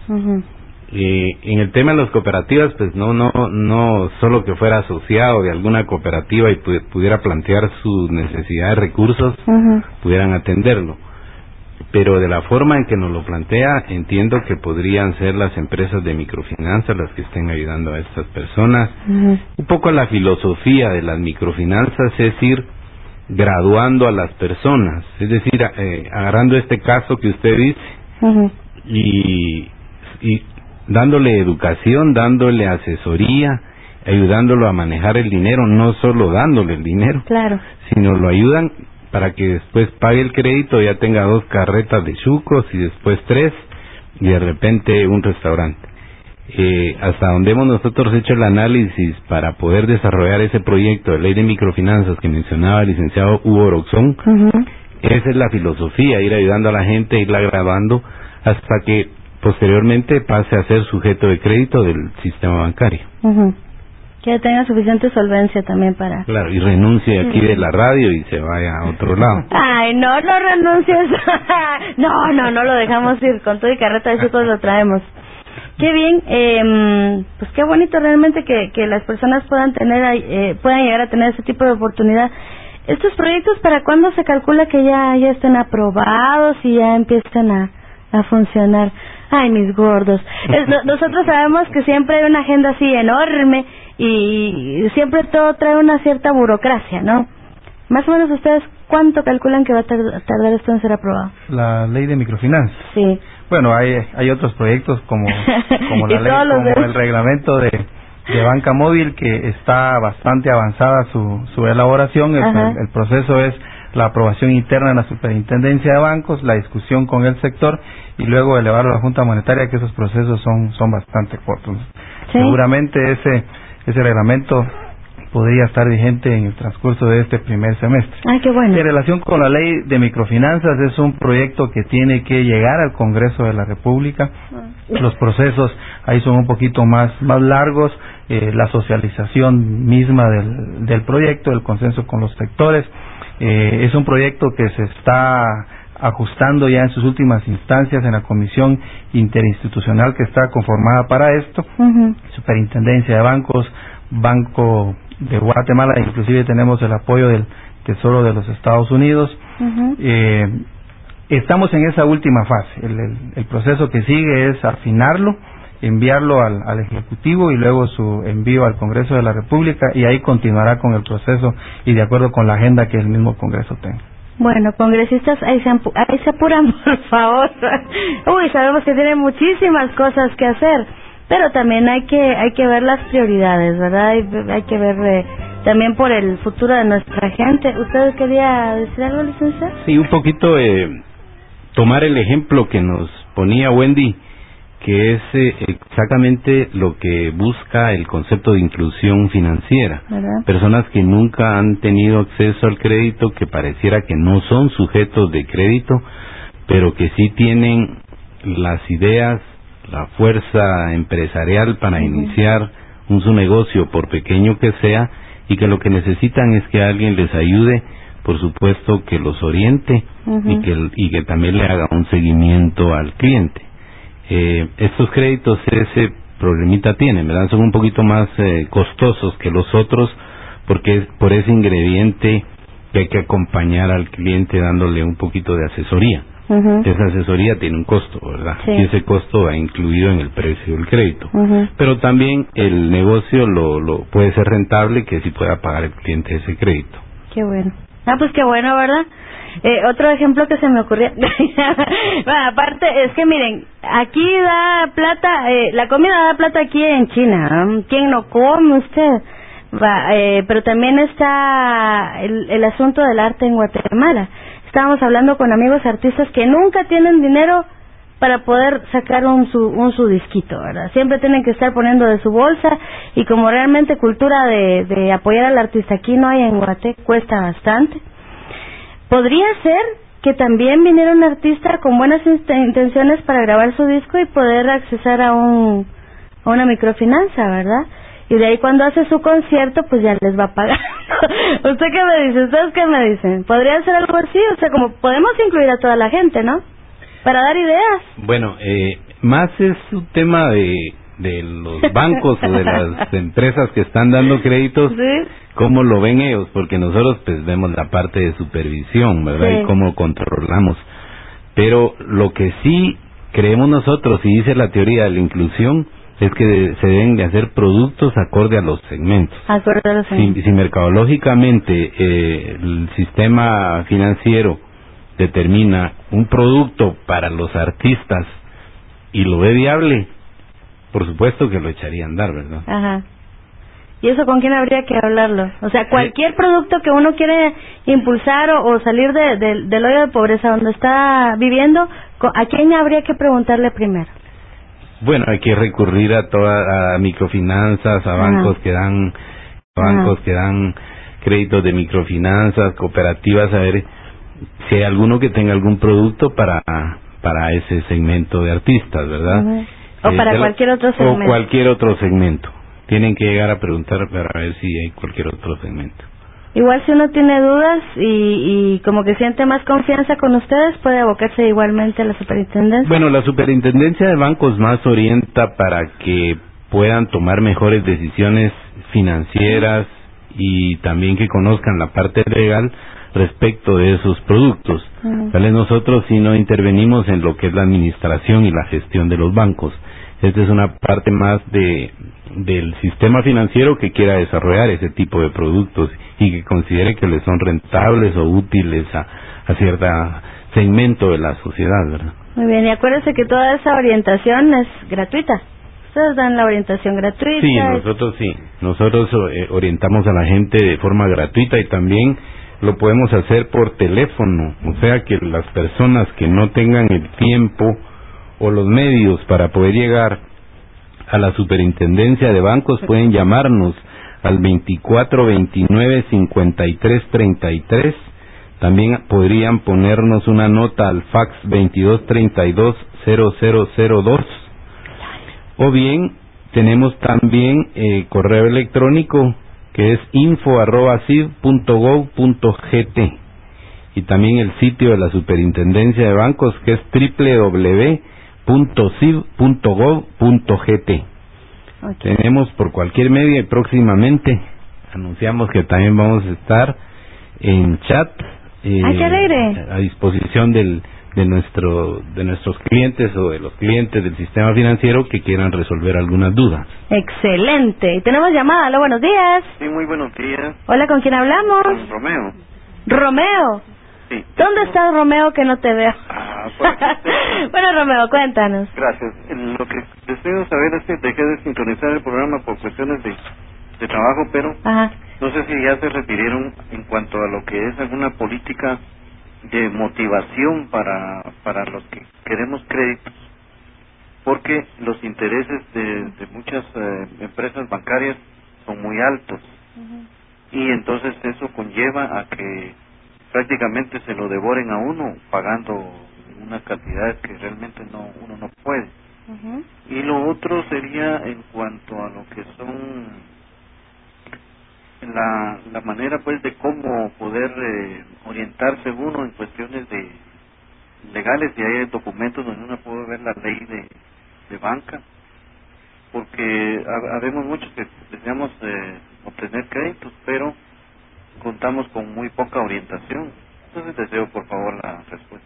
En el tema de las cooperativas, pues no solo que fuera asociado de alguna cooperativa y pudiera plantear su necesidad de recursos, pudieran atenderlo. Pero de la forma en que nos lo plantea, entiendo que podrían ser las empresas de microfinanzas las que estén ayudando a estas personas. Un poco la filosofía de las microfinanzas es ir graduando a las personas, es decir, agarrando este caso que usted dice y dándole educación, dándole asesoría, ayudándolo a manejar el dinero, no solo dándole el dinero, sino lo ayudan para que después pague el crédito, ya tenga 2 carretas de chucos y después 3, y de repente un restaurante. hasta donde hemos nosotros hecho el análisis para poder desarrollar ese proyecto de ley de microfinanzas que mencionaba el licenciado Hugo Oroxón, esa es la filosofía, ir ayudando a la gente, irla graduando hasta que posteriormente pase a ser sujeto de crédito del sistema bancario. Que tenga suficiente solvencia también para... Claro, y renuncie aquí de la radio y se vaya a otro lado. Ay, no renuncies. No lo dejamos ir, con todo y carreta de chicos lo traemos. Qué bien, pues qué bonito realmente que las personas puedan llegar a tener ese tipo de oportunidad. ¿Estos proyectos para cuándo se calcula que ya estén aprobados y ya empiecen a funcionar? Ay, mis gordos. Nosotros sabemos que siempre hay una agenda así enorme y siempre todo trae una cierta burocracia, ¿no? Más o menos ustedes, ¿cuánto calculan que va a tardar esto en ser aprobado? La ley de microfinanzas. Sí. Bueno, hay otros proyectos como la ley, como el reglamento de banca móvil, que está bastante avanzada su elaboración. El proceso es la aprobación interna en la Superintendencia de Bancos, la discusión con el sector y luego elevarlo a la Junta Monetaria, que esos procesos son bastante cortos. ¿Sí? Seguramente ese reglamento podría estar vigente en el transcurso de este primer semestre. Ay, qué bueno. En relación con la ley de microfinanzas, es un proyecto que tiene que llegar al Congreso de la República. Los procesos ahí son un poquito más largos, la socialización misma del proyecto, el consenso con los sectores. Es un proyecto que se está ajustando ya en sus últimas instancias en la comisión interinstitucional que está conformada para esto, Superintendencia de Bancos, Banco de Guatemala, inclusive tenemos el apoyo del Tesoro de los Estados Unidos. Estamos en esa última fase. El proceso que sigue es afinarlo, enviarlo al Ejecutivo y luego su envío al Congreso de la República, y ahí continuará con el proceso y de acuerdo con la agenda que el mismo Congreso tenga. Bueno, congresistas, ahí se apuran, por favor. Uy, sabemos que tienen muchísimas cosas que hacer, pero también hay que ver las prioridades, ¿verdad? Hay que ver también por el futuro de nuestra gente. ¿Usted quería decir algo, licenciado? Sí, un poquito tomar el ejemplo que nos ponía Wendy, que es exactamente lo que busca el concepto de inclusión financiera. ¿Verdad? Personas que nunca han tenido acceso al crédito, que pareciera que no son sujetos de crédito, pero que sí tienen las ideas, la fuerza empresarial para iniciar su negocio, por pequeño que sea, y que lo que necesitan es que alguien les ayude, por supuesto que los oriente y que también le haga un seguimiento al cliente. Estos créditos ese problemita tienen, ¿verdad? Son un poquito más costosos que los otros, porque es por ese ingrediente que hay que acompañar al cliente dándole un poquito de asesoría. Esa asesoría tiene un costo, ¿verdad? Sí. Y ese costo va incluido en el precio del crédito. Pero también el negocio lo puede ser rentable, que sí pueda pagar el cliente ese crédito. Qué bueno. Pues qué bueno, ¿verdad? Otro ejemplo que se me ocurrió. Bueno, aparte, es que miren, aquí da plata, la comida da plata aquí en China. ¿Quién no come usted? Pero también está el asunto del arte en Guatemala. Estábamos hablando con amigos artistas que nunca tienen dinero para poder sacar su disquito, ¿verdad? Siempre tienen que estar poniendo de su bolsa, y como realmente cultura de apoyar al artista aquí no hay en Guate, cuesta bastante. Podría ser que también viniera un artista con buenas intenciones para grabar su disco y poder accesar a una microfinanza, ¿verdad? Y de ahí cuando hace su concierto, pues ya les va a pagar. ¿Usted qué me dice? ¿Ustedes qué me dicen? ¿Podría ser algo así? O sea, como podemos incluir a toda la gente, ¿no? Para dar ideas. Bueno, más es un tema de los bancos o de las empresas que están dando créditos. ¿Sí? ¿Cómo lo ven ellos? Porque nosotros pues vemos la parte de supervisión, ¿verdad? Sí. Y cómo controlamos. Pero lo que sí creemos nosotros, y dice la teoría de la inclusión, es que se deben de hacer productos acorde a los segmentos. Acorde a los segmentos. Si mercadológicamente el sistema financiero determina un producto para los artistas y lo ve viable, por supuesto que lo echaría a andar, ¿verdad? Ajá. ¿Y eso con quién habría que hablarlo? O sea, cualquier producto que uno quiere impulsar o salir del hoyo de pobreza donde está viviendo, ¿a quién habría que preguntarle primero? Bueno, hay que recurrir a microfinanzas, a bancos que dan créditos de microfinanzas, cooperativas, a ver si hay alguno que tenga algún producto para ese segmento de artistas, ¿verdad? O para cualquier otro segmento. O cualquier otro segmento. Tienen que llegar a preguntar para ver si hay cualquier otro segmento. Igual si uno tiene dudas y como que siente más confianza con ustedes, puede abocarse igualmente a la superintendencia. Bueno, la superintendencia de bancos más orienta para que puedan tomar mejores decisiones financieras y también que conozcan la parte legal respecto de esos productos. ¿Vale? Nosotros sí no intervenimos en lo que es la administración y la gestión de los bancos. Esta es una parte más del sistema financiero que quiera desarrollar ese tipo de productos y que considere que les son rentables o útiles a cierto segmento de la sociedad, ¿verdad? Muy bien, y acuérdense que toda esa orientación es gratuita. Ustedes dan la orientación gratuita. Sí, nosotros sí. Nosotros orientamos a la gente de forma gratuita y también lo podemos hacer por teléfono. O sea que las personas que no tengan el tiempo o los medios para poder llegar a la superintendencia de bancos pueden llamarnos al 2429-5333. También podrían ponernos una nota al fax 2232-0002. O bien tenemos también correo electrónico que es info@cib.gov.gt y también el sitio de la superintendencia de bancos que es www.cib.gov.gt. Tenemos por cualquier medio y próximamente anunciamos que también vamos a estar en chat a disposición de nuestros clientes o de los clientes del sistema financiero que quieran resolver algunas dudas. Excelente. Y tenemos llamada. Hola, buenos días. Sí, muy buenos días. Hola, ¿con quién hablamos? Con Romeo. Romeo. Sí. ¿Dónde estás, Romeo, que no te veo? Bueno, Romeo, cuéntanos. Gracias. Lo que deseo saber es que dejé de sincronizar el programa por cuestiones de trabajo, pero no sé si ya se refirieron en cuanto a lo que es alguna política de motivación para los que queremos créditos, porque los intereses de muchas empresas bancarias son muy altos y entonces eso conlleva a que prácticamente se lo devoren a uno pagando una cantidad que realmente uno no puede. Y lo otro sería en cuanto a lo que son la manera pues de cómo poder orientarse uno en cuestiones de legales, y hay documentos donde uno puede ver la ley de banca, porque habemos muchos que deseamos obtener créditos, pero contamos con muy poca orientación. Entonces deseo por favor la respuesta.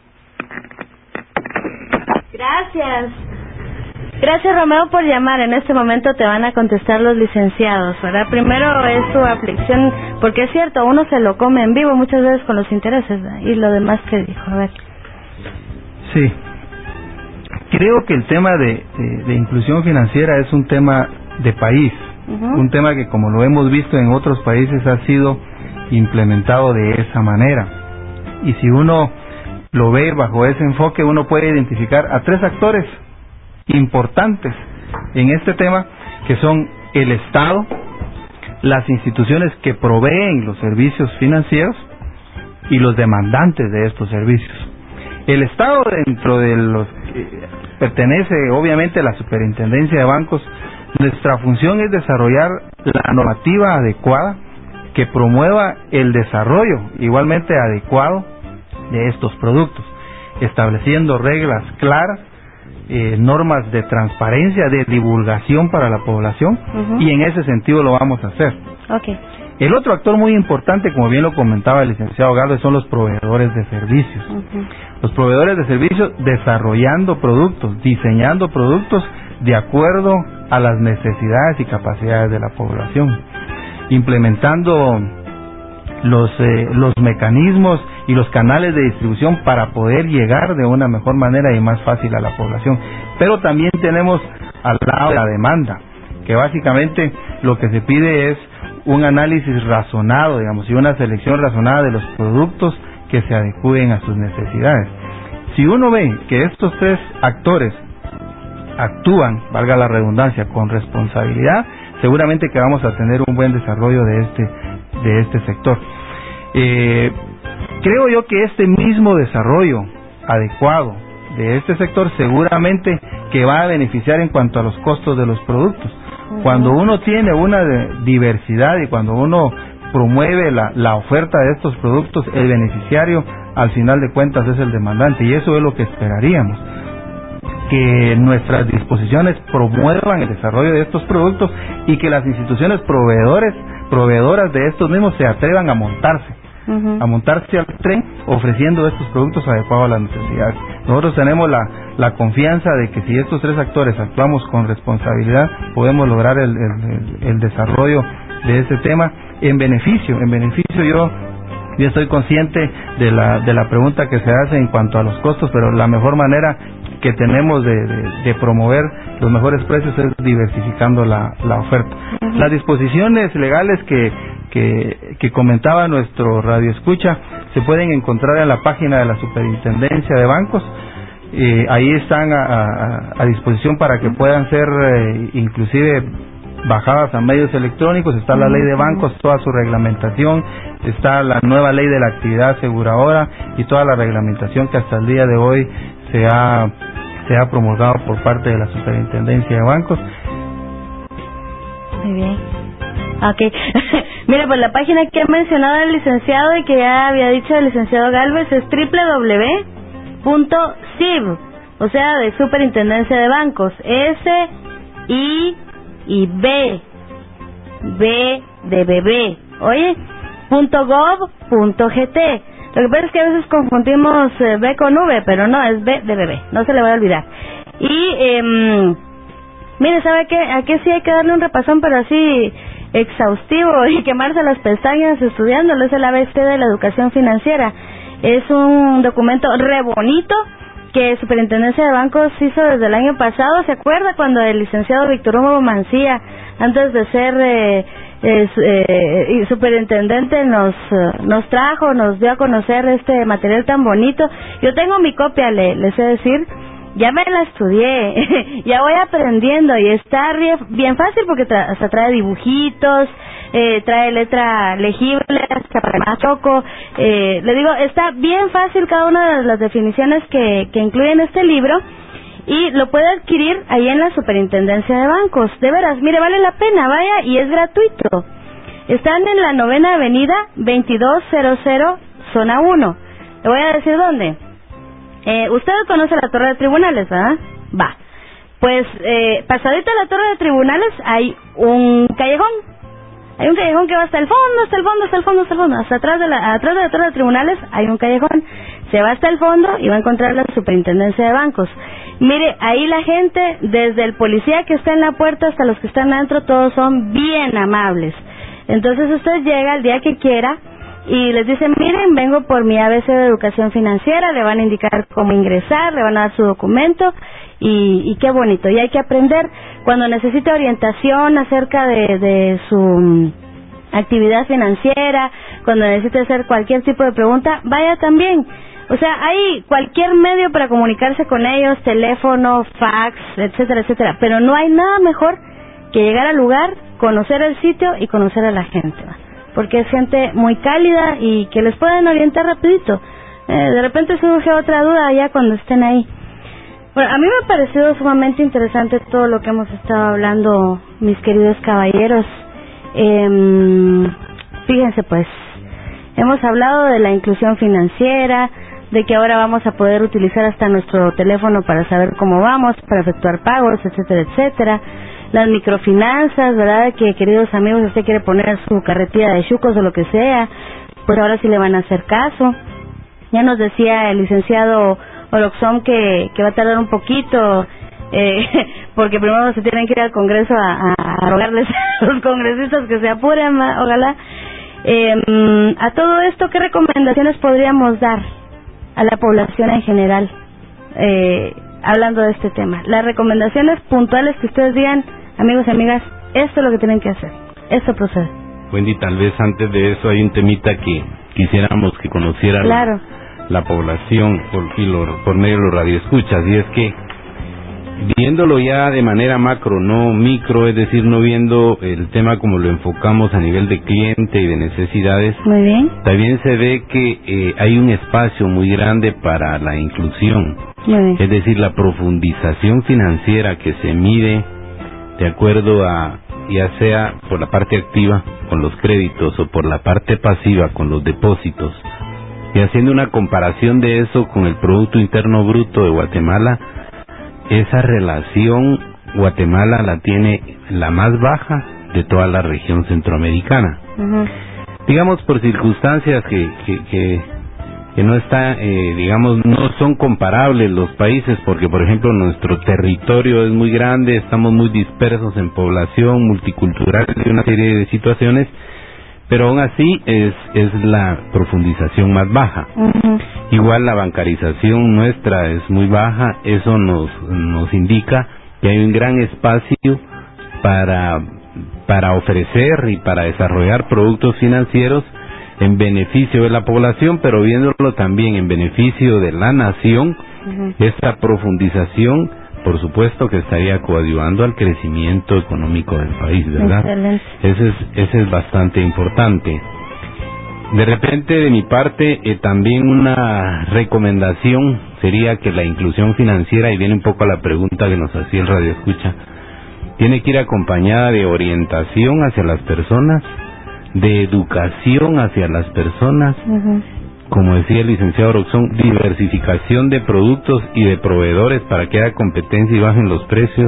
Gracias, Romeo, por llamar. En este momento te van a contestar los licenciados, ¿verdad? Primero es su aflicción, porque es cierto, uno se lo come en vivo muchas veces con los intereses, ¿verdad? Y lo demás que dijo, a ver. Sí, creo que el tema de inclusión financiera es un tema de país, un tema que, como lo hemos visto en otros países, ha sido implementado de esa manera. Y si uno lo ve bajo ese enfoque, uno puede identificar a tres actores importantes en este tema, que son el Estado, las instituciones que proveen los servicios financieros y los demandantes de estos servicios. El Estado, dentro de los que pertenece obviamente a la superintendencia de bancos, nuestra función es desarrollar la normativa adecuada que promueva el desarrollo igualmente adecuado de estos productos, estableciendo reglas claras, normas de transparencia, de divulgación para la población, y en ese sentido lo vamos a hacer. El otro actor muy importante, como bien lo comentaba el licenciado Galvez, son los proveedores de servicios. Los proveedores de servicios desarrollando productos, diseñando productos de acuerdo a las necesidades y capacidades de la población, implementando los mecanismos y los canales de distribución para poder llegar de una mejor manera y más fácil a la población. Pero también tenemos al lado de la demanda, que básicamente lo que se pide es un análisis razonado, digamos, y una selección razonada de los productos que se adecúen a sus necesidades. Si uno ve que estos tres actores actúan, valga la redundancia, con responsabilidad, seguramente que vamos a tener un buen desarrollo de este sector. Creo yo que este mismo desarrollo adecuado de este sector seguramente que va a beneficiar en cuanto a los costos de los productos. Cuando uno tiene una diversidad y cuando uno promueve la oferta de estos productos, el beneficiario al final de cuentas es el demandante, y eso es lo que esperaríamos, que nuestras disposiciones promuevan el desarrollo de estos productos y que las instituciones proveedoras de estos mismos se atrevan a montarse al tren ofreciendo estos productos adecuados a las necesidades. Nosotros tenemos la confianza de que si estos tres actores actuamos con responsabilidad, podemos lograr el desarrollo de este tema en beneficio. Yo estoy consciente de la pregunta que se hace en cuanto a los costos, pero la mejor manera que tenemos de promover los mejores precios es diversificando la oferta. Las disposiciones legales que comentaba nuestro radioescucha se pueden encontrar en la página de la Superintendencia de Bancos. Ahí están a disposición para que puedan ser inclusive bajadas a medios electrónicos. Está la ley de bancos, toda su reglamentación, está la nueva ley de la actividad aseguradora y toda la reglamentación que hasta el día de hoy se ha promulgado por parte de la Superintendencia de Bancos. Muy bien. Okay. Mira, pues la página que ha mencionado el licenciado y que ya había dicho el licenciado Galvez es www.sib, o sea, de Superintendencia de Bancos, S-I y B de bebé, oye, .gov.gt. Lo que pasa es que a veces confundimos B con V, pero no, es B de bebé, no se le va a olvidar. Y, mire, ¿sabe qué? Aquí sí hay que darle un repasón, pero así exhaustivo y quemarse las pestañas estudiándolo. Es el ABC de la educación financiera. Es un documento re bonito que Superintendencia de Bancos hizo desde el año pasado. ¿Se acuerda cuando el licenciado Víctor Hugo Mancía, antes de ser superintendente, nos dio a conocer este material tan bonito? Yo tengo mi copia, les sé decir. Ya me la estudié, ya voy aprendiendo y está bien fácil porque hasta trae dibujitos, trae letra legible, hasta para más choco. Le digo, está bien fácil cada una de las definiciones que incluyen este libro y lo puede adquirir ahí en la Superintendencia de Bancos. De veras, mire, vale la pena, vaya, y es gratuito. Están en la 9ª Avenida 2200, zona 1. Le voy a decir dónde. Usted conoce la Torre de Tribunales, ¿verdad? Va. Pues, pasadita a la Torre de Tribunales hay un callejón. Hay un callejón que va hasta el fondo. Hasta atrás de la Torre de Tribunales hay un callejón. Se va hasta el fondo y va a encontrar la Superintendencia de Bancos. Mire, ahí la gente, desde el policía que está en la puerta hasta los que están adentro, todos son bien amables. Entonces usted llega el día que quiera y les dicen, miren, vengo por mi ABC de educación financiera, le van a indicar cómo ingresar, le van a dar su documento y qué bonito. Y hay que aprender. Cuando necesite orientación acerca de su actividad financiera, cuando necesite hacer cualquier tipo de pregunta, vaya también. O sea, hay cualquier medio para comunicarse con ellos, teléfono, fax, etcétera, etcétera. Pero no hay nada mejor que llegar al lugar, conocer el sitio y conocer a la gente, ¿va? Porque es gente muy cálida y que les pueden orientar rapidito. De repente surge otra duda ya cuando estén ahí. Bueno, a mí me ha parecido sumamente interesante todo lo que hemos estado hablando, mis queridos caballeros. Fíjense pues, hemos hablado de la inclusión financiera, de que ahora vamos a poder utilizar hasta nuestro teléfono para saber cómo vamos, para efectuar pagos, etcétera, etcétera. Las microfinanzas, ¿verdad? Que, queridos amigos, si usted quiere poner su carretilla de chucos o lo que sea, pues ahora sí le van a hacer caso. Ya nos decía el licenciado Oroxón que va a tardar un poquito, porque primero se tienen que ir al Congreso a rogarles a los congresistas que se apuren, ojalá. A todo esto, ¿qué recomendaciones podríamos dar a la población en general, hablando de este tema? Las recomendaciones puntuales que ustedes digan, amigos y amigas, esto es lo que tienen que hacer, esto procede. Wendy, tal vez antes de eso hay un temita que quisiéramos que conociera la población por medio de los radioescuchas, y es que viéndolo ya de manera macro, no micro, es decir, no viendo el tema como lo enfocamos a nivel de cliente y de necesidades. Muy bien. También se ve que hay un espacio muy grande para la inclusión, es decir, la profundización financiera que se mide de acuerdo a, ya sea por la parte activa con los créditos o por la parte pasiva con los depósitos, y haciendo una comparación de eso con el Producto Interno Bruto de Guatemala, esa relación Guatemala la tiene la más baja de toda la región centroamericana. Digamos por circunstancias que no está, digamos, no son comparables los países, porque por ejemplo nuestro territorio es muy grande, estamos muy dispersos en población, multicultural y una serie de situaciones, pero aún así es la profundización más baja. Igual la bancarización nuestra es muy baja, eso nos indica que hay un gran espacio para ofrecer y para desarrollar productos financieros en beneficio de la población, pero viéndolo también en beneficio de la nación. Esta profundización, por supuesto que estaría coadyuvando al crecimiento económico del país, ¿verdad? Excelente. Ese es bastante importante. De repente, de mi parte, también una recomendación sería que la inclusión financiera, y viene un poco a la pregunta que nos hacía el radioescucha, tiene que ir acompañada de orientación hacia las personas, de educación hacia las personas, como decía el licenciado Roxón, diversificación de productos y de proveedores para que haya competencia y bajen los precios.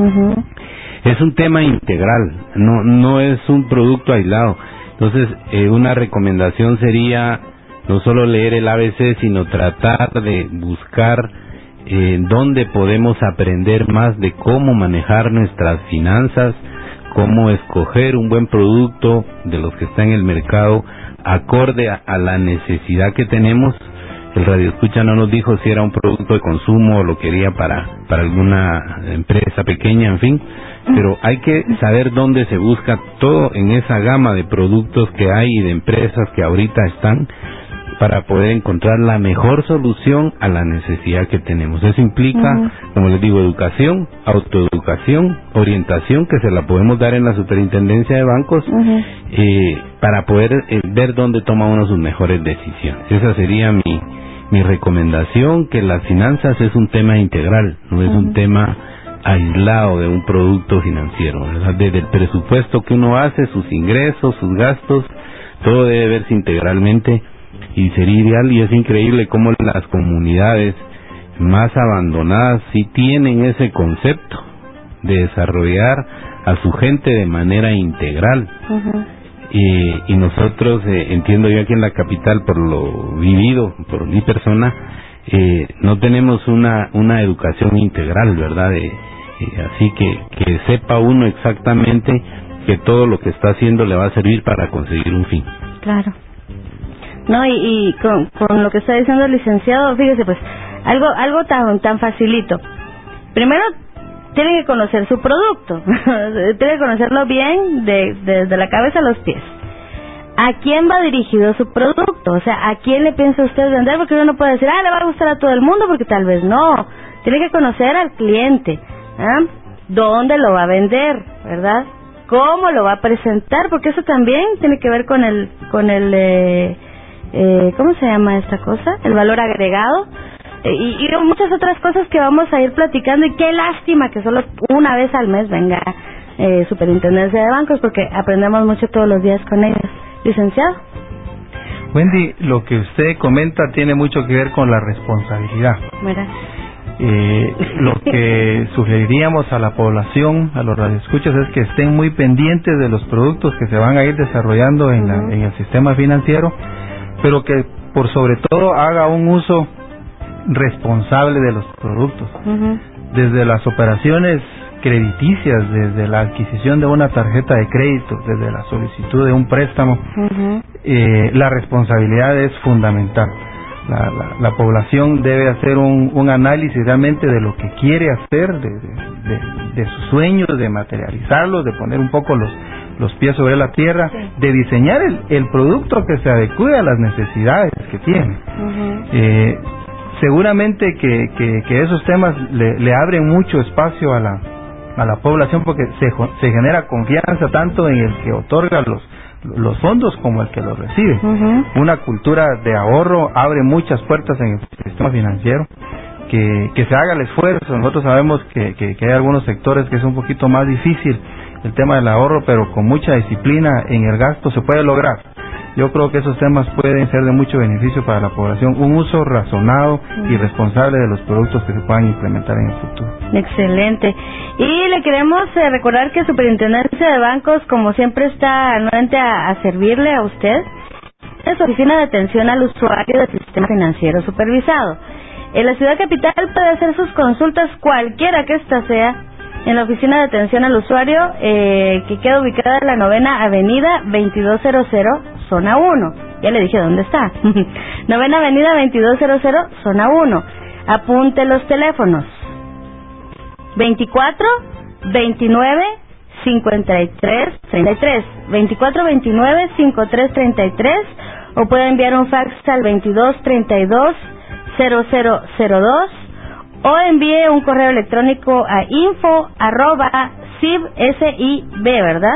Es un tema integral, no es un producto aislado. Entonces, una recomendación sería no solo leer el ABC, sino tratar de buscar dónde podemos aprender más de cómo manejar nuestras finanzas, cómo escoger un buen producto de los que está en el mercado acorde a la necesidad que tenemos. El radioescucha no nos dijo si era un producto de consumo o lo quería para alguna empresa pequeña, en fin, pero hay que saber dónde se busca todo en esa gama de productos que hay y de empresas que ahorita están, para poder encontrar la mejor solución a la necesidad que tenemos. Eso implica, como les digo, educación, autoeducación, orientación, que se la podemos dar en la Superintendencia de Bancos, para poder ver dónde toma uno sus mejores decisiones. Esa sería mi recomendación, que las finanzas es un tema integral, no es un tema aislado de un producto financiero, ¿verdad? Desde el presupuesto que uno hace, sus ingresos, sus gastos, todo debe verse integralmente. Y sería ideal, y es increíble cómo las comunidades más abandonadas sí tienen ese concepto de desarrollar a su gente de manera integral. Y nosotros, entiendo yo aquí en la capital, por lo vivido por mi persona, no tenemos una educación integral, ¿verdad? Así que sepa uno exactamente que todo lo que está haciendo le va a servir para conseguir un fin. Claro. No, y con lo que está diciendo el licenciado, fíjese, pues, algo tan facilito. Primero, tiene que conocer su producto, tiene que conocerlo bien desde la cabeza a los pies. ¿A quién va dirigido su producto? O sea, ¿a quién le piensa usted vender? Porque uno no puede decir, le va a gustar a todo el mundo, porque tal vez no. Tiene que conocer al cliente, dónde lo va a vender, ¿verdad? Cómo lo va a presentar, porque eso también tiene que ver con el ¿cómo se llama esta cosa? El valor agregado, y muchas otras cosas que vamos a ir platicando. Y qué lástima que solo una vez al mes venga Superintendencia de Bancos, porque aprendemos mucho todos los días con ellos. Licenciado. Wendy, lo que usted comenta tiene mucho que ver con la responsabilidad. Mira. Lo que sugeriríamos a la población, a los radioescuchas, es que estén muy pendientes de los productos que se van a ir desarrollando en el sistema financiero, pero que por sobre todo haga un uso responsable de los productos, desde las operaciones crediticias, desde la adquisición de una tarjeta de crédito, desde la solicitud de un préstamo. La responsabilidad es fundamental. La población debe hacer un análisis realmente de lo que quiere hacer, de sus sueños, de materializarlos, de poner un poco los pies sobre la tierra, de diseñar el producto que se adecue a las necesidades que tiene. seguramente que esos temas le abren mucho espacio a la población, porque se genera confianza tanto en el que otorga los fondos como el que los recibe. Una cultura de ahorro abre muchas puertas en el sistema financiero. Que se haga el esfuerzo. Nosotros sabemos que hay algunos sectores que es un poquito más difícil el tema del ahorro, pero con mucha disciplina en el gasto se puede lograr. Yo creo que esos temas pueden ser de mucho beneficio para la población, un uso razonado y responsable de los productos que se puedan implementar en el futuro. Excelente. Y le queremos recordar que Superintendencia de Bancos, como siempre, está anuente a servirle a usted. Es oficina de atención al usuario del sistema financiero supervisado. En la ciudad capital puede hacer sus consultas, cualquiera que ésta sea, en la oficina de atención al usuario, que queda ubicada en la 9ª Avenida 2200, zona 1. Ya le dije dónde está. 9ª Avenida 2200, zona 1. Apunte los teléfonos: 24 29 53 33, 24 29 53 33, o puede enviar un fax al 22 32 0002, o envíe un correo electrónico a info@sib, ¿verdad?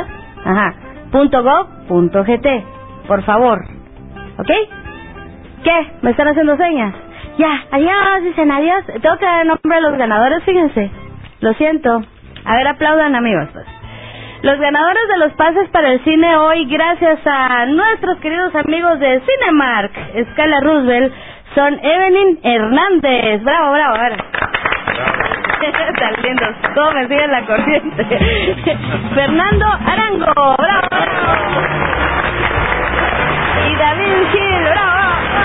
.gov.gt, por favor. ¿Ok? ¿Qué? ¿Me están haciendo señas? Ya, adiós, dicen adiós. Tengo que dar el nombre de los ganadores, fíjense. Lo siento. A ver, aplaudan, amigos, pues. Los ganadores de los pases para el cine hoy, gracias a nuestros queridos amigos de Cinemark Escala Roosevelt, son Evelyn Hernández. Bravo, bravo, a ver. Están lindos, cómo me siguen la corriente. Fernando Arango, bravo, bravo. Y David Gil, bravo.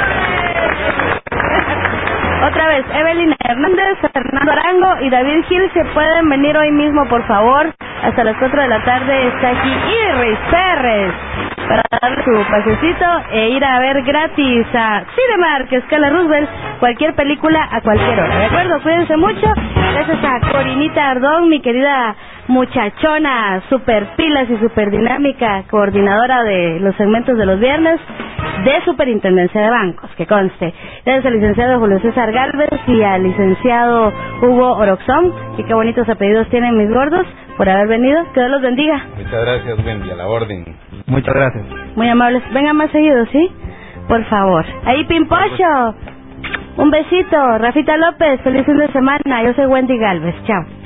Otra vez, Evelyn Hernández, Fernando Arango y David Gil, se pueden venir hoy mismo, por favor. Hasta las 4 de la tarde está aquí Iris Pérez para darle su pasecito e ir a ver gratis a Cinemark Escala Roosevelt cualquier película a cualquier hora. ¿De acuerdo? Cuídense mucho. Gracias a Corinita Ardón, mi querida muchachona, super pilas y super dinámica, coordinadora de los segmentos de los viernes de Superintendencia de Bancos, que conste. Gracias al licenciado Julio César Gálvez y al licenciado Hugo Oroxón, que qué bonitos apellidos tienen mis gordos, por haber venido. Que Dios los bendiga. Muchas gracias, Wendy, a la orden. Muchas gracias. Muy amables. Vengan más seguido, ¿sí? Por favor. Ahí, Pimpocho. Un besito. Rafita López, feliz fin de semana. Yo soy Wendy Gálvez. Chao.